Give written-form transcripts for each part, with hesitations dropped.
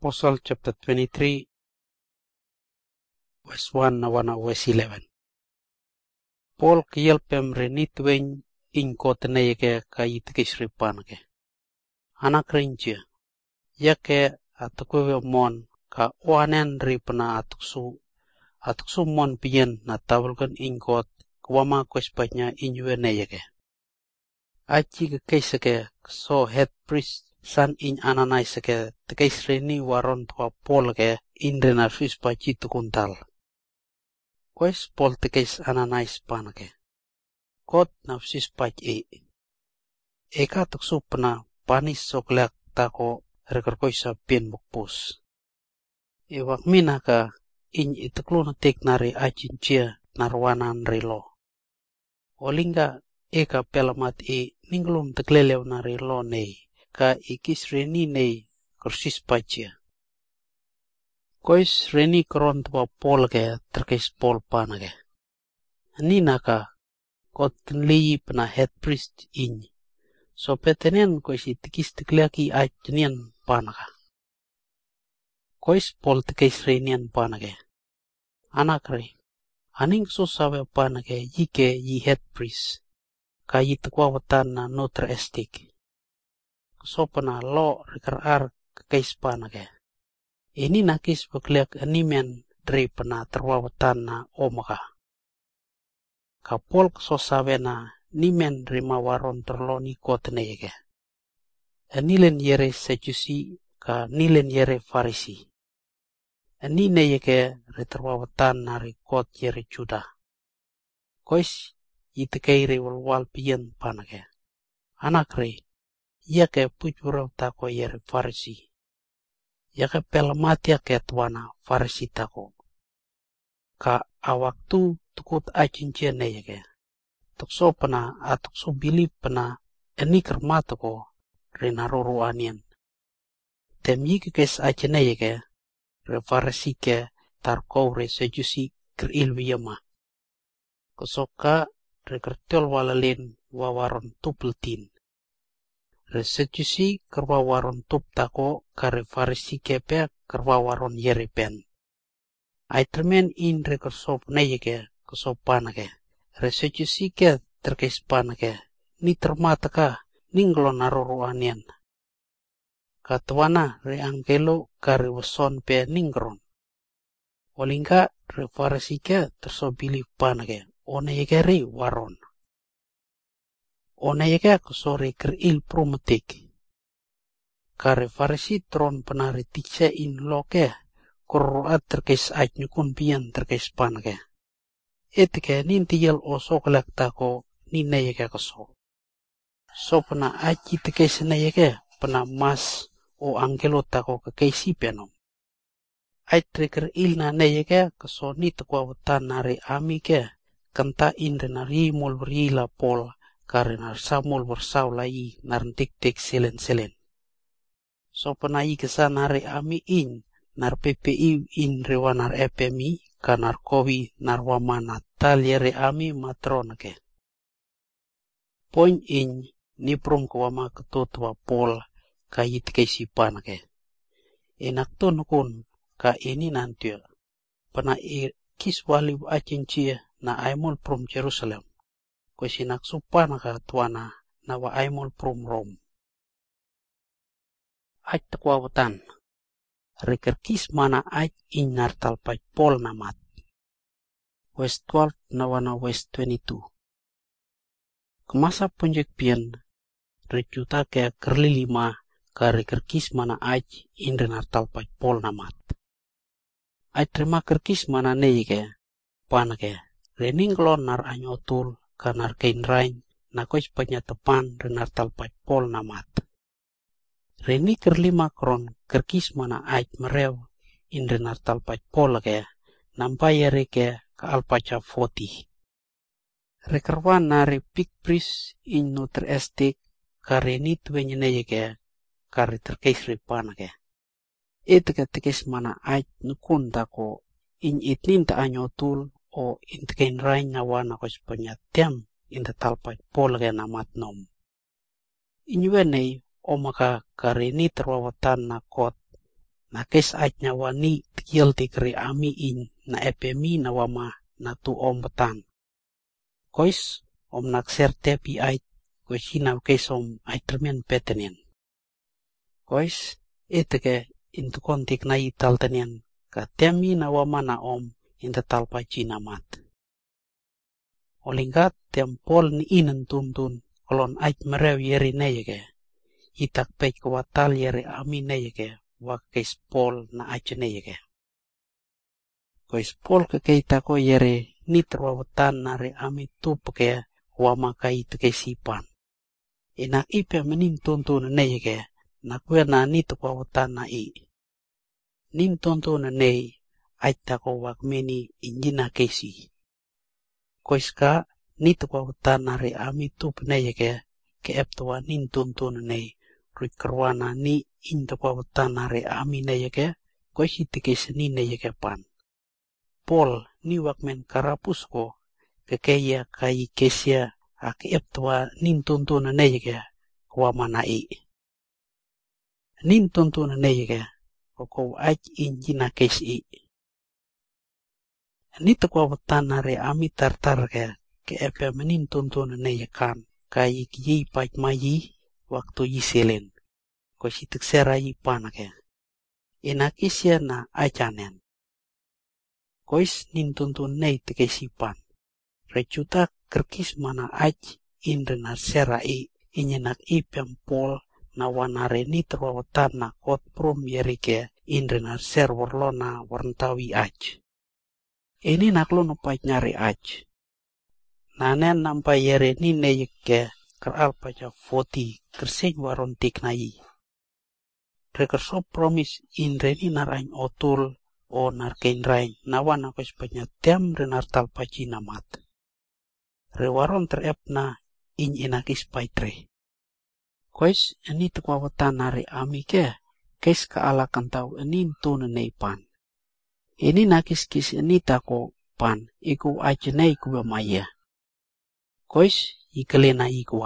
Apostle chapter 23, verse 1 na verse 11. Paul kiyalpem renitwen in koteneyeke kayitkish anak rinja, yake atukwe mon ka oanen ripna atuksu mon piyen na tabulkan inkot kwama kwespanya inyueneyeke. Achi keiseke so head priest san in ananaiseke tekeisreni waron tua Paul ke indrena suspachi tukuntal. Kwes Paul tekeis ananais panake. Kot na suspach eka tuksupna panis soklek tako rekerkoisa pien bukpus. Ewak minaka in itukluna teknari achinchia narwanan rilo. Olinga eka pelamat ninglum teklelew nari lo nei ka ikisreni nei kursis pachia. Kois reni kron tua Paul ke terkes Paul panake. Ninaka kot tenliyi pena head priest in. So petenen kois itikis tekleaki ajnian panaka. Kois Paul tekes renian panake. Anakre, aning susawe panake yike yi head priest. Kayi tekwawatan na Notre Estik. Sopana lo rikar kekais panake. Ini nakis bekliak animen dari pena terwawatan na omaka. Kapol sosawe na nimen rima waron terloni koteneyeke. Anilen yere sejusi ka nilen yere farisi. Anineyeke reterwawatan nari kot yere juda. Kois yitekairi walwal piyen panake. Anakre, yake pujuraw tako yere farisi. Yake pelamatia ketwana farisi tako. Ka awaktu tukut achinchia neyeke. Tukso pena atukso bilip pena enikar matoko renaroro anien. Tem yikekes achineyeke re farisi ke tarkow re sejusi kerilwiyama. Kosoka rekertol walalin wawaron tupletin. Resejusi kerwawaron tup tako kare farisi kepe kerwawaron yeripen. Aitermen in rekersop neyeke kesopanake. Resejusi ke terkespanake. Ni termataka ninglon naroro anian. Katwana re angelo kare wason pe ningron. Olingka re farisi ke tersobili panake. Oneyeke ri waron. Oneyeke kusore keril prometik. Kare farisi tron penari tikse in loke kuruat terkes ajnyukun pian terkes panake. Etike nintiyel osoklek tako nineyeke keso. So pena aji tekes neyeke pena mas o angelo tako kekeisi penom. Aitre keril na neyeke keso ni tekwawatan nari amike kanta indrenari mulberi la Paul karena samul bersaula i narentik-tik selen-selen. So penai kesan nari ami in nar PPI in rewanar epemi kanar kowi narwamana talyere ami matronake. Poin in ni prom kwama ketotwa Paul kayit kaysi panake. Enak tunukun ka ini nantia pena kiswali achinchia na aimol prom Jerusalem. Kwesinak supanaka tuana na wa aimol prom Rome. Aj tekwawatan. Rekerkis mana aj in nartalpaj Paul namat. West 12 na wana West 22. Kemasa punjek pian rejuta ke kerlilima ka rekerkis mana aj in nartalpaj Paul namat. Aj terima kerkis mana neyike panake. Reninglon nar anyotul kanar keinrain na kois penyatepan renar talpaj Paul namat. Reni kerlima kron kerkis mana ait merew in renar talpaj Paul ke nampayere ke alpaca 40. Rekerwan nari big priest in Notre Estik kareni tuwenye ke kari terkes ripana ke. Etike tekes mana ait nukun tako in itninta anyotul o intikein rain na wana kois penyatem in the talpaj Paul ke namat nom. Inyuenei o maka karini terwawatan na kot na kes ait nyawa ni tikiel tikri ami in na epemi na wama na tu om betan. Kois om nak ser tepi ait koisina kes om ait termen petenian. Kois eteke intu kontik na ital tenian ka temi na wama na om inta talpa china mat. Olingkat tiam pol ni inan tuntun kolon ait merew yeri neyeke. Itak pej kawatal yeri ami neyeke wakis pol na ait neyeke. Kois pol kekeita ko yeri nitrwawatan nari ami tupke wama kai teke sipan. Inak ipe menin tuntun neyeke na kwena nitrwawatan na i. Nin tuntun nei ait tako wakmeni injina kesi. Kois ka nitrwawatan nari ami tup neyeke ke eptwa nin tuntun nei ruit kerwana ni intrwawatan nari ami neyeke kois itike seni neyeke pan. Pol ni wakmen karapus ko kekeya kai kesia ak eptwa nin tuntun neyeke kwa manai. Nin tuntun neyeke ko ait injina kesi. Nitrwawatan nari ami tartar ke epe menin tuntun neyekan kai kiyi pait mayi waktu yiselen. Kois itik sera yi panake. Inakisia na ajanen. Kois nin tuntun nei teke sipan. Rejuta kerkis mana aj indrenar sera i inyenak ipem pol na wanare nitrwawatan na kot prum yerike indrenar ser warlona warntawi aj. Ini naklono pait nyari aj. Nanen nampai yere ni neyeke keral paja 40 kersing waron tik nai. Rekerso promis indre ni narain otul o narkein rain nawan akos panya tem renar talpaci namat. Rewaron terepna in inakis paitre. Kois ini tukwawatan nari amike kes kaalakan tau enin tun neipan. Ini nakis-kis ini tako pan iku ajenei kuwa maya. Kois ikelena ikwa.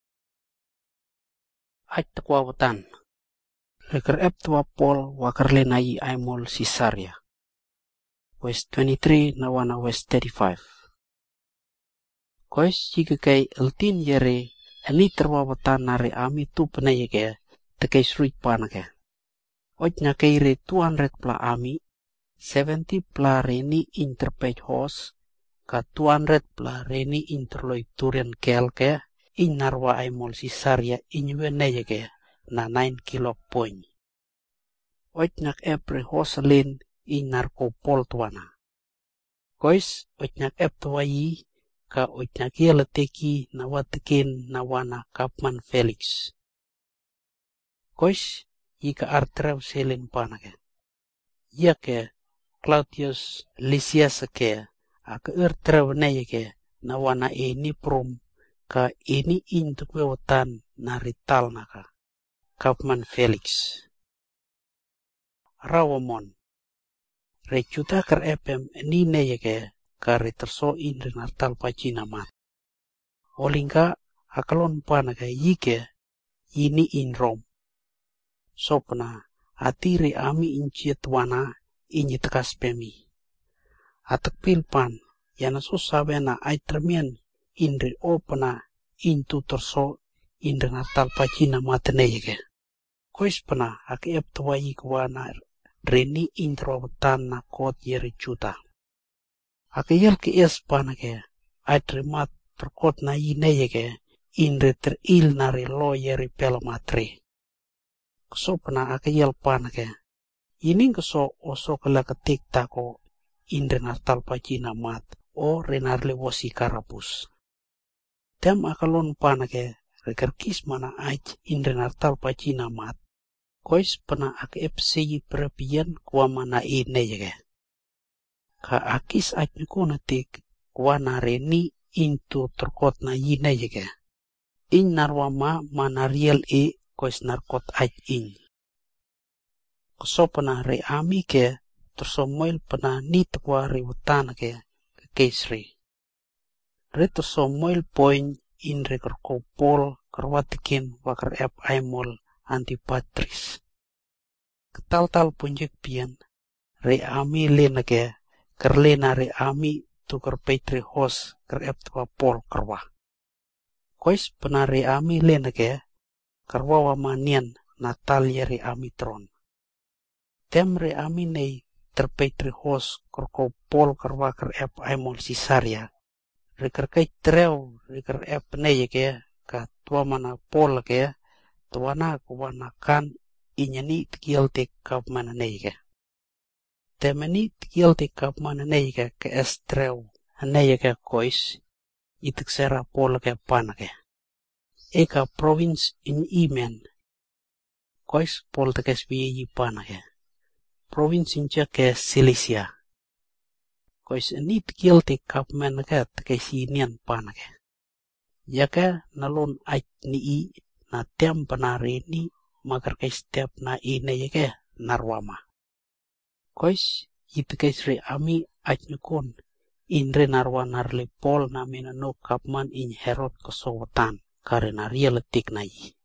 Ait takwawatan. Reker eptwa pol wakerlena i aimol Sisaria. West 23 nawana West 35. Kois jikekai eltin yere eni terwawatan nari ami tu penayeke tekei sruit panake. Ot nyakeire 200 pla ami 70 pla reni interpage hos ka 200 pla reni interloi turian kelke in narwa aimol Sisaria inywe neyeke na 9 kilo point. Ot nyak epre hosalin in narko pol tuana. Kois ot nyak eptwa yi ka ot nyak yeleteki na watikin na wana Kapman Felix. Kois yika artrew selin panake. Yake Claudius Lysias ke ak ertrew neyeke na wana ini prum ka ini intukwewotan na rital naka Kapman Felix. Rawamon rejuta ker epem ni neyeke ka reterso in renartal pacina mat. Olingka akalon panake yike ini in Rom. Sopna atiri ami inciet wana inyi tekas pemi. Atak pilpan yana susabena aitremian indri opena intu terso indri natal pacina mateneyeke. Kois pena ak eptwa ikwana reni intrawatan na kot yeri juta. Ak yel ke es panake aitremat terkot na ineyeke indri teril nari lo yeri pelmatri. Kesopna ak yel panake ini keso oso kala ketik tako indre nartal pacina mat o renarle wosi karapus. Tem akalon panake rekerkis mana ait indre nartal pacina mat. Kois pena ak epsi prepian kwa mana ineyeke. Ka akis ait nukunatik kwa nareni into terkot na ineyeke. In narwama mana riel kois narkot ait in. Koso pena re ami ke tersomoil pena nitkwa rewutan ke keisri. Re tersomoil point in rekerkopol kerwatikin wakar ep aimol Antipatris. Ketal-tal punjek pian, re ami lena ke, kerlena re ami tukar Petri hos kerep tua Pol kerwa. Kois pena re ami lena ke, kerwa wa manian Natalia re ami tron. Tem re ami nei terpetri hos kerko Pol kerwa kerep aimol Sisaria. Re kerkai treu re kerep nei ke, ka tua mana Pol ke, tuana kuwana kan inyani tikial te kap mana nei ke. Temani tikial te kap mana nei ke estreu nei ke kois itik sera Pol ke pana ke. Eka province in imen kois Pol te kes biyi pana ke. Province inja ke Cilicia. Kois ni tikial te kap mana ke te kes inian pana ke. Ya ke nalon ait ni I na tiam panari ni magar ke setiap na ine ya ke narwama. Kois itikes re ami ait nukon inre narwa narle Pol na mina no kapman in Herod kesowatan karena realetik na I.